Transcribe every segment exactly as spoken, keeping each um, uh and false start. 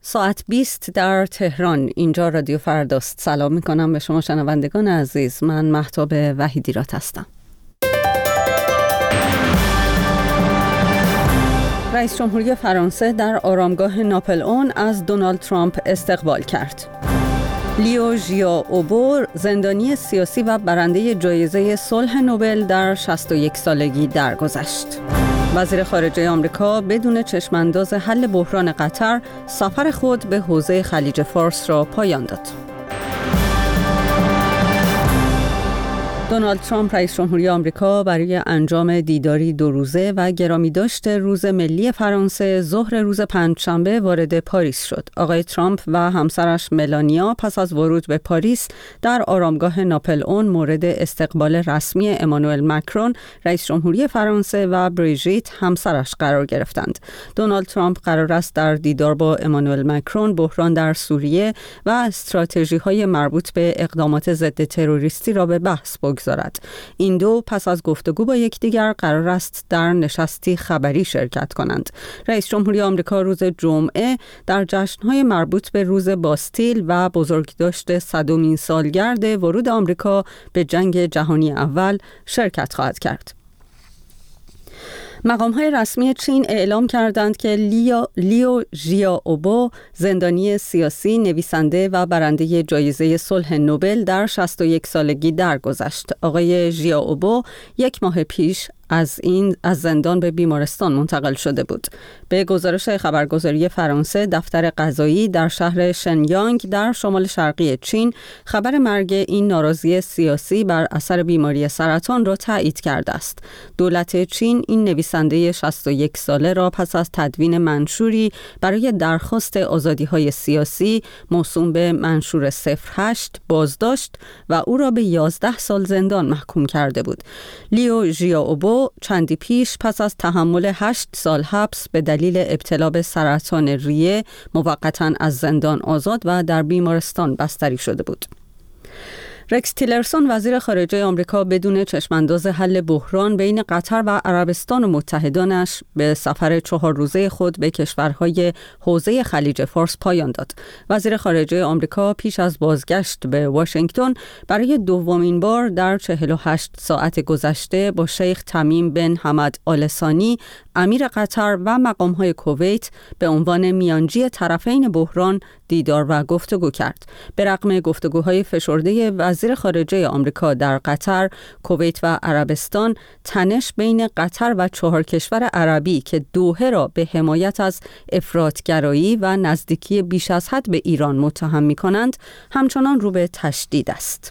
ساعت بیست در تهران. اینجا رادیو فرداست. سلام میکنم به شما شنوندگان عزیز. من مهتاب وحیدیرات هستم. رئیس جمهوری فرانسه در آرامگاه ناپل اون از دونالد ترامپ استقبال کرد. لیو ژیائوبو زندانی سیاسی و برنده جایزه صلح نوبل در شصت و یک سالگی درگذشت. وزیر خارجه آمریکا بدون چشمانداز حل بحران قطر سفر خود به حوزه خلیج فارس را پایان داد. دونالد ترامپ رئیس جمهوری آمریکا برای انجام دیداری دو روزه و گرامی داشته روز ملی فرانسه ظهر روز پنجشنبه وارد پاریس شد. آقای ترامپ و همسرش ملانیا پس از ورود به پاریس در آرامگاه ناپل اون مورد استقبال رسمی امانوئل مکرون رئیس جمهوری فرانسه و بریژیت همسرش قرار گرفتند. دونالد ترامپ قرار است در دیدار با امانوئل مکرون بحران در سوریه و استراتژی‌های مربوط به اقدامات ضد تروریستی را به بحث بگذارد. این دو پس از گفتگو با یکدیگر قرار است در نشستی خبری شرکت کنند. رئیس جمهوری آمریکا روز جمعه در جشن‌های مربوط به روز باستیل و بزرگداشت صدمین سالگرد ورود آمریکا به جنگ جهانی اول شرکت خواهد کرد. مقام‌های رسمی چین اعلام کردند که لیو, لیو ژیائوبو زندانی سیاسی، نویسنده و برنده جایزه صلح نوبل در شصت و یک سالگی درگذشت. آقای ژیائوبو یک ماه پیش از این از زندان به بیمارستان منتقل شده بود. به گزارش خبرگزاری فرانسه، دفتر قضایی در شهر شنیانگ در شمال شرقی چین خبر مرگ این ناراضی سیاسی بر اثر بیماری سرطان را تایید کرده است. دولت چین این نویسنده شصت و یک ساله را پس از تدوین منشوری برای درخواست آزادی‌های سیاسی موسوم به منشور صفر هشت بازداشت و او را به یازده سال زندان محکوم کرده بود. لیو ژیائوبو چندی پیش پس از تحمل هشت سال حبس به دلیل ابتلا به سرطان ریه موقتاً از زندان آزاد و در بیمارستان بستری شده بود. رکس تیلرسون وزیر خارجه آمریکا بدون چشمانداز حل بحران بین قطر و عربستان و متحدانش به سفر چهار روزه خود به کشورهای حوزه خلیج فارس پایان داد. وزیر خارجه آمریکا پیش از بازگشت به واشنگتن برای دومین بار در چهل و هشت ساعت گذشته با شیخ تمیم بن حمد آل ثانی امیر قطر و مقام‌های کویت به عنوان میانجی طرفین بحران دیدار و گفتگو کرد. به رغم گفتگوهای فشرده وزیر خارجه آمریکا در قطر، کویت و عربستان، تنش بین قطر و چهار کشور عربی که دوحه را به حمایت از افراطگرایی و نزدیکی بیش از حد به ایران متهم می‌کنند، همچنان رو به تشدید است.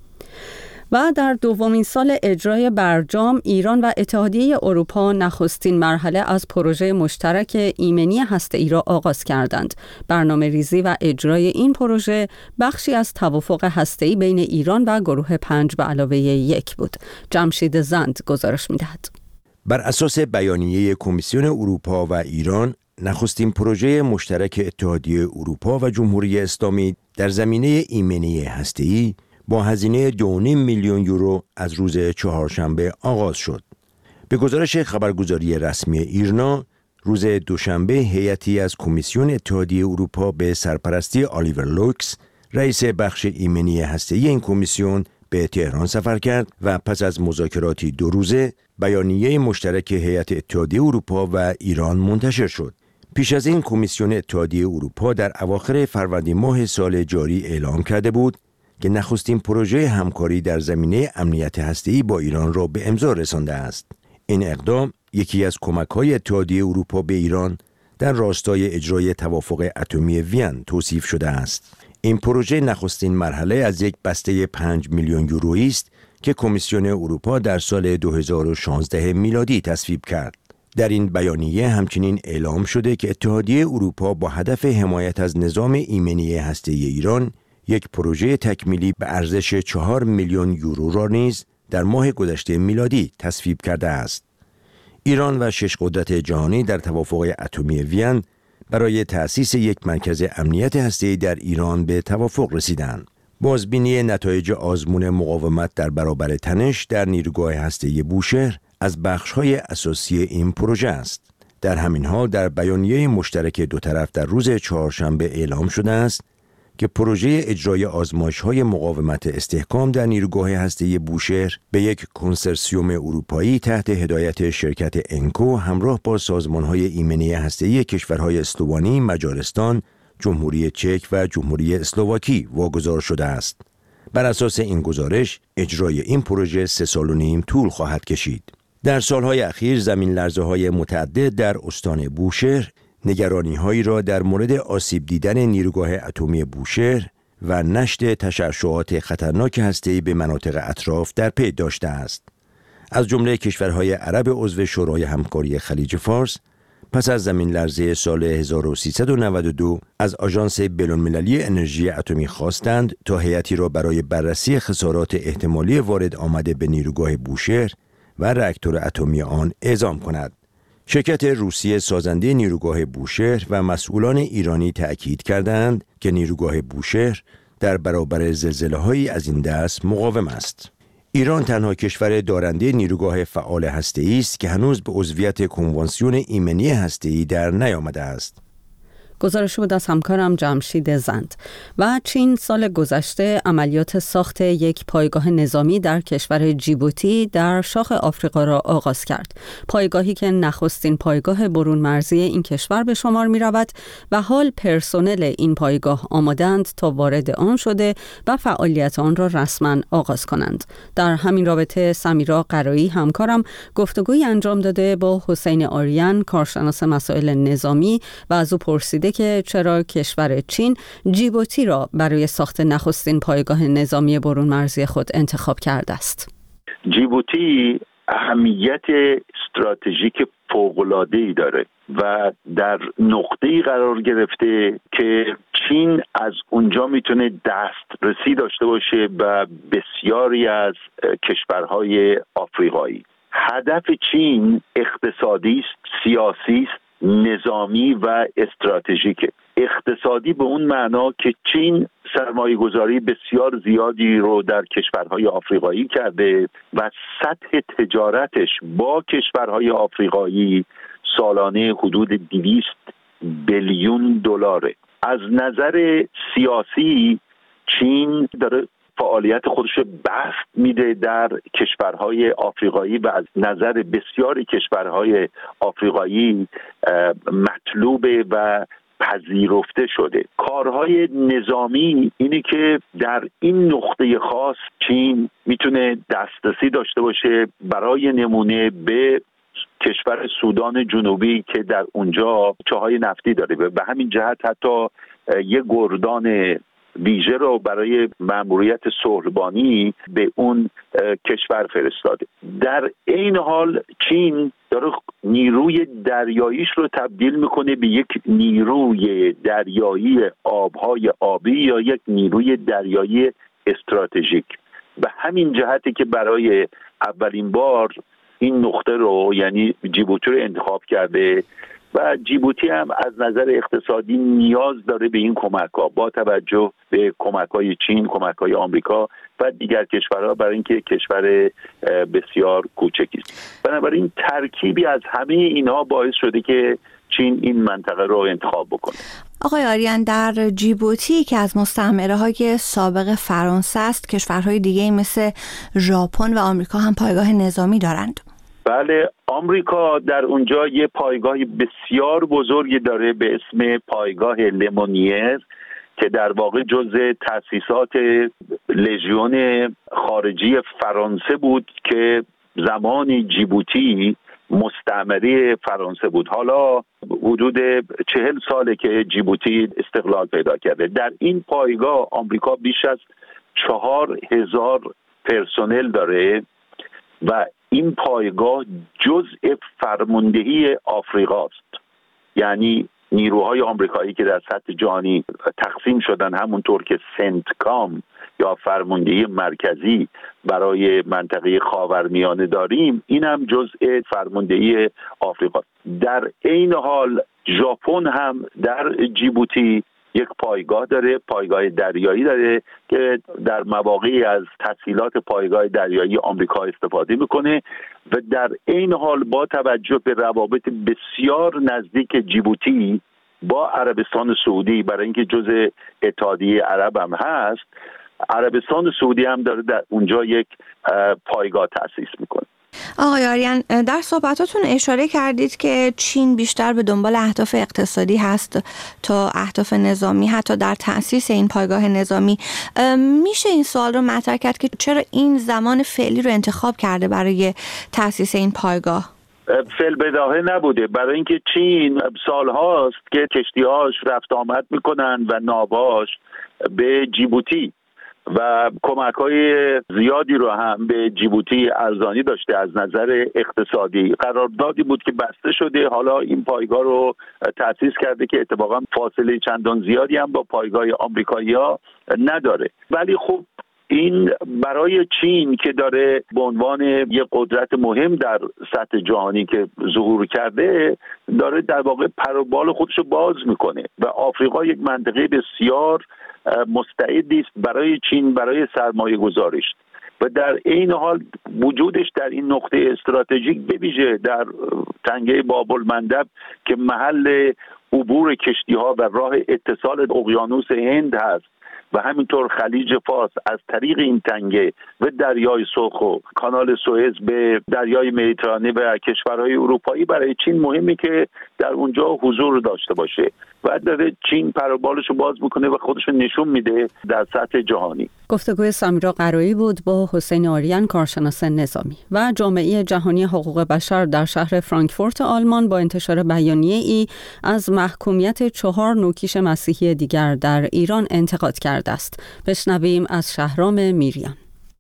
و در دومین سال اجرای برجام، ایران و اتحادیه اروپا نخستین مرحله از پروژه مشترک ایمنی هسته‌ای را آغاز کردند. برنامه ریزی و اجرای این پروژه بخشی از توافق هسته‌ای بین ایران و گروه پنج به علاوه یک بود. جمشید زند گزارش می‌دهد. بر اساس بیانیه کمیسیون اروپا و ایران، نخستین پروژه مشترک اتحادیه اروپا و جمهوری اسلامی در زمینه ایمنی هسته‌ای با هزینه دو و نیم میلیون یورو از روز چهارشنبه آغاز شد. به گزارش خبرگزاری رسمی ایرنا، روز دوشنبه هیئتی از کمیسیون اتحادیه اروپا به سرپرستی آلیور لوکس، رئیس بخش ایمنی هسته‌ای این کمیسیون، به تهران سفر کرد و پس از مذاکراتی دو روزه بیانیه مشترک هیئت اتحادیه اروپا و ایران منتشر شد. پیش از این کمیسیون اتحادیه اروپا در اواخر فروردین ماه سال جاری اعلام کرده بود که نخستین پروژه همکاری در زمینه امنیت هسته‌ای با ایران را به امضا رسانده است. این اقدام یکی از کمک‌های اتحادیه اروپا به ایران در راستای اجرای توافق اتمی وین توصیف شده است. این پروژه نخستین مرحله از یک بسته پنج میلیون یورویی است که کمیسیون اروپا در سال دو هزار و شانزده میلادی تصویب کرد. در این بیانیه همچنین اعلام شده که اتحادیه اروپا با هدف حمایت از نظام ایمنی هسته‌ای ایران یک پروژه تکمیلی به ارزش چهار میلیون یورو را نیز در ماه گذشته میلادی تصویب کرده است. ایران و شش قدرت جهانی در توافق اتمی وین برای تأسیس یک مرکز امنیت هسته‌ای در ایران به توافق رسیدند. بازبینی نتایج آزمون مقاومت در برابر تنش در نیروگاه هسته‌ای بوشهر از بخش‌های اساسی این پروژه است. در همین حال در بیانیه مشترک دو طرف در روز چهارشنبه اعلام شده است که پروژه اجرای آزمایش‌های مقاومت استحکام در نیروگاه هسته‌ای بوشهر به یک کنسرسیوم اروپایی تحت هدایت شرکت انکو همراه با سازمان‌های ایمنی هسته‌ای کشورهای استوانی، مجارستان، جمهوری چک و جمهوری اسلواکی واگذار شده است. بر اساس این گزارش، اجرای این پروژه سه سال و نیم طول خواهد کشید. در سالهای اخیر زمین لرزه‌های متعدد در استان بوشهر نگرانی‌هایی را در مورد آسیب دیدن نیروگاه اتمی بوشهر و نشت تشعشعات خطرناک هسته‌ای به مناطق اطراف در پی داشته است. از جمله کشورهای عرب عضو شورای همکاری خلیج فارس پس از زمین لرزه سال هزار و سیصد و نود و دو از آژانس بین‌المللی انرژی اتمی خواستند تا هیئتی را برای بررسی خسارات احتمالی وارد آمده به نیروگاه بوشهر و راکتور اتمی آن اعزام کند. شرکت روسیه سازنده نیروگاه بوشهر و مسئولان ایرانی تأکید کردند که نیروگاه بوشهر در برابر زلزله‌هایی از این دست مقاوم است. ایران تنها کشور دارنده نیروگاه فعال هسته‌ای است که هنوز به عضویت کنوانسیون ایمنی هسته‌ای در نیامده است. گزارش بود از همکارم جمشید زند. و چین سال گذشته عملیات ساخت یک پایگاه نظامی در کشور جیبوتی در شاخ آفریقا را آغاز کرد. پایگاهی که نخستین پایگاه برون مرزی این کشور به شمار می رود و حال پرسنل این پایگاه آمادند تا وارد آن شده و فعالیت آن را رسما آغاز کنند. در همین رابطه سمیرا قرایی همکارم گفتگوی انجام داده با حسین آریان، کارشناس مسائل نظامی، و از او پرسیده که چرا کشور چین جیبوتی را برای ساخت نخستین پایگاه نظامی برون مرزی خود انتخاب کرده است. جیبوتی اهمیت استراتژیک فوق‌العاده‌ای داره و در نقطه‌ای قرار گرفته که چین از اونجا میتونه دسترسی داشته باشه و بسیاری از کشورهای آفریقایی. هدف چین اقتصادی است، سیاسی است، نظامی و استراتژیک. اقتصادی به اون معنا که چین سرمایه گذاری بسیار زیادی رو در کشورهای آفریقایی کرده و سطح تجارتش با کشورهای آفریقایی سالانه حدود دویست بیلیون دلاره. از نظر سیاسی چین داره فعالیت خودش رو بسط میده در کشورهای آفریقایی و از نظر بسیاری کشورهای آفریقایی مطلوبه و پذیرفته شده. کارهای نظامی اینی که در این نقطه خاص چین میتونه دسترسی داشته باشه، برای نمونه به کشور سودان جنوبی که در اونجا چاهای نفتی داره و به همین جهت حتی یک گردان ویژه رو برای مأموریت صلح‌بانی به اون کشور فرستاده. در این حال چین داره نیروی دریاییش رو تبدیل میکنه به یک نیروی دریایی آبهای آبی یا یک نیروی دریایی استراتژیک. به همین جهتی که برای اولین بار این نقطه رو یعنی جیبوتی رو انتخاب کرده و جیبوتی هم از نظر اقتصادی نیاز داره به این کمک‌ها با توجه به کمک‌های چین، کمک‌های آمریکا و دیگر کشورها، برای اینکه کشور بسیار کوچکی است. بنابراین ترکیبی از همه اینها باعث شده که چین این منطقه رو انتخاب بکنه. آقای آریان، در جیبوتی که از مستعمره‌های سابق فرانسه است، کشورهای دیگه مثل ژاپن و آمریکا هم پایگاه نظامی دارند. بله، آمریکا در اونجا یه پایگاه بسیار بزرگی داره به اسم پایگاه لمونیر که در واقع جزء تأسیسات لژیون خارجی فرانسه بود که زمان جیبوتی مستعمره فرانسه بود. حالا حدود چهل ساله که جیبوتی استقلال پیدا کرده. در این پایگاه آمریکا بیش از چهار هزار پرسنل داره و این پایگاه جزء فرماندهی آفریقاست. یعنی نیروهای آمریکایی که در سطح جهانی تقسیم شدن، همونطور که سنتکام یا فرماندهی مرکزی برای منطقه خاورمیانه داریم، این هم جزء فرماندهی آفریقا. در این حال ژاپن هم در جیبوتی یک پایگاه داره، پایگاه دریایی داره که در مواقعی از تسهیلات پایگاه دریایی آمریکا استفاده میکنه و در این حال با توجه به روابط بسیار نزدیک جیبوتی با عربستان سعودی، برای اینکه جزء اتحادیه عرب هم هست، عربستان سعودی هم داره در اونجا یک پایگاه تأسیس میکنه. آقای آریان، در صحبتاتون اشاره کردید که چین بیشتر به دنبال اهداف اقتصادی هست تا اهداف نظامی، حتی در تأسیس این پایگاه نظامی. میشه این سوال رو مطرح کرد که چرا این زمان فعلی رو انتخاب کرده برای تأسیس این پایگاه؟ فعل بداهه نبوده، برای اینکه چین سالهاست که کشتی‌هاش رفت آمد میکنن و ناواش به جیبوتی و کمک‌های زیادی رو هم به جیبوتی ارزانی داشته از نظر اقتصادی. قراردادی بود که بسته شده، حالا این پایگاه رو تأسیس کرده که اتفاقا فاصله چندان زیادی هم با پایگاه آمریکایی‌ها نداره. ولی خب این برای چین که داره به عنوان یک قدرت مهم در سطح جهانی که ظهور کرده، داره در واقع پر و بال خودش رو باز میکنه و آفریقا یک منطقه بسیار مستعدی است برای چین برای سرمایه گذاریش و در این حال وجودش در این نقطه استراتژیک به ویژه در تنگه باب المندب که محل عبور کشتی‌ها و راه اتصال اقیانوس هند هست و همینطور خلیج فارس از طریق این تنگه و دریای سرخ و کانال سوئز به دریای مدیترانه و کشورهای اروپایی، برای چین مهمه که در اونجا حضور داشته باشه و داره چین پر و بالش رو باز میکنه و خودش رو نشون میده در سطح جهانی. گفتگوی سمیرا قرایی بود با حسین آریان، کارشناس نظامی. و جامعه جهانی حقوق بشر در شهر فرانکفورت آلمان با انتشار بیانیه ای از محکومیت چهار نوکیش مسیحی دیگر در ایران انتقاد کرده است. بشنویم از شهرام میریان.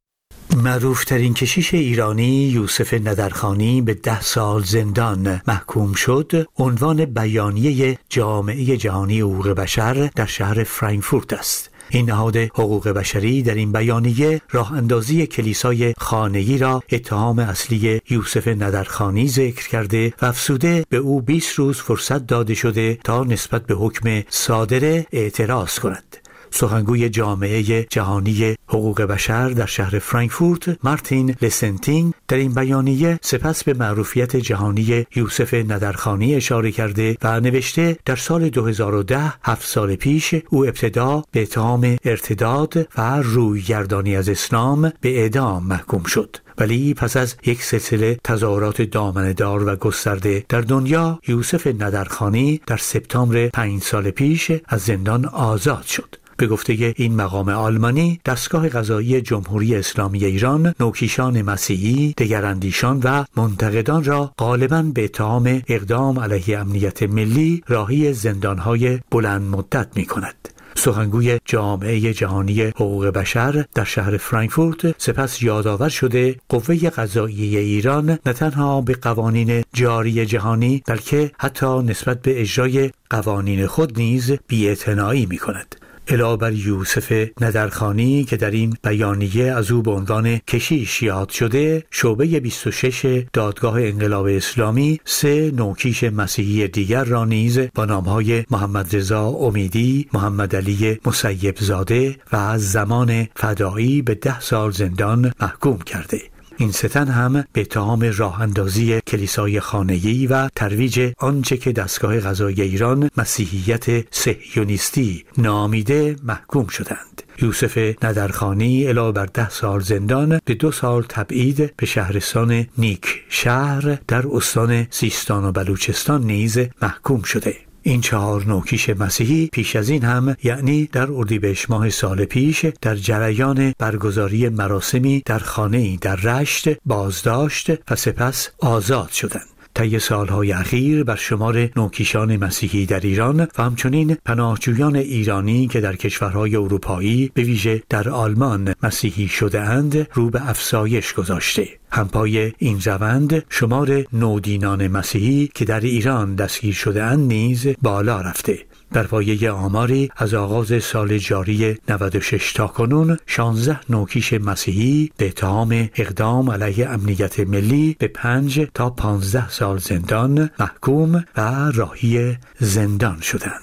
معروفترین کشیش ایرانی یوسف ندرخانی به ده سال زندان محکوم شد. عنوان بیانیه جامعه جهانی حقوق بشر در شهر فرانکفورت است. این نهاد حقوق بشری در این بیانیه راه اندازی کلیسای خانگی را اتهام اصلی یوسف ندرخانی ذکر کرده و افزوده به او بیست روز فرصت داده شده تا نسبت به حکم صادره اعتراض کند. سخنگوی جامعه جهانی حقوق بشر در شهر فرانکفورت مارتین لسنتینگ در این بیانیه سپس به معروفیت جهانی یوسف ندرخانی اشاره کرده و نوشته در سال دو هزار و ده، هفت سال پیش، او ابتدا به اتهام ارتداد و رویگردانی از اسلام به اعدام محکوم شد، ولی پس از یک سلسله تظاهرات دامنه‌دار و گسترده در دنیا، یوسف ندرخانی در سپتامبر پنج سال پیش از زندان آزاد شد. به گفته این مقام آلمانی، دستگاه قضایی جمهوری اسلامی ایران نوکیشان مسیحی، دگراندیشان و منتقدان را غالباً به اتهام اقدام علیه امنیت ملی راهی زندان‌های بلند مدت می‌کند. سخنگوی جامعه جهانی حقوق بشر در شهر فرانکفورت سپس یادآور شده قوه قضاییه ایران نه تنها به قوانین جاری جهانی بلکه حتی نسبت به اجرای قوانین خود نیز بی‌اعتنایی می‌کند. علاوه بر یوسف ندرخانی که در این بیانیه از او به عنوان کشیش یاد شده، شعبه بیست و شش دادگاه انقلاب اسلامی سه نوکیش مسیحی دیگر را نیز با نامهای محمد رضا امیدی، محمد علی مسیب زاده و زمان فدایی به ده سال زندان محکوم کرده. این سه تن هم به اتهام راه اندازی کلیسای خانگی و ترویج آنچه که دستگاه قضایی ایران مسیحیت صهیونیستی نامیده محکوم شدند. یوسف ندرخانی علاوه بر ده سال زندان به دو سال تبعید به شهرستان نیک شهر در استان سیستان و بلوچستان نیز محکوم شده. این چهار نوکیش مسیحی پیش از این هم، یعنی در اردیبهشت ماه سال پیش، در جریان برگزاری مراسمی در خانه‌ای در رشت بازداشت و سپس آزاد شدند. طی سالهای اخیر بر شمار نوکیشان مسیحی در ایران و همچنین پناهجویان ایرانی که در کشورهای اروپایی به ویژه در آلمان مسیحی شده اند رو به افزایش گذاشته. همپای این روند شمار نودینان مسیحی که در ایران دستگیر شده اند نیز بالا رفته. بر پایه آماری از آغاز سال جاری نود و شش تا کنون، شانزده نوکیش مسیحی به اتهام اقدام علیه امنیت ملی به پنج تا پانزده سال زندان محکوم و راهی زندان شدند.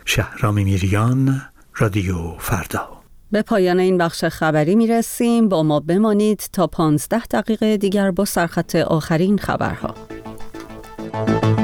شهرام میریان، رادیو فردا. به پایان این بخش خبری می رسیم. با ما بمانید تا پانزده دقیقه دیگر با سرخط آخرین خبرها.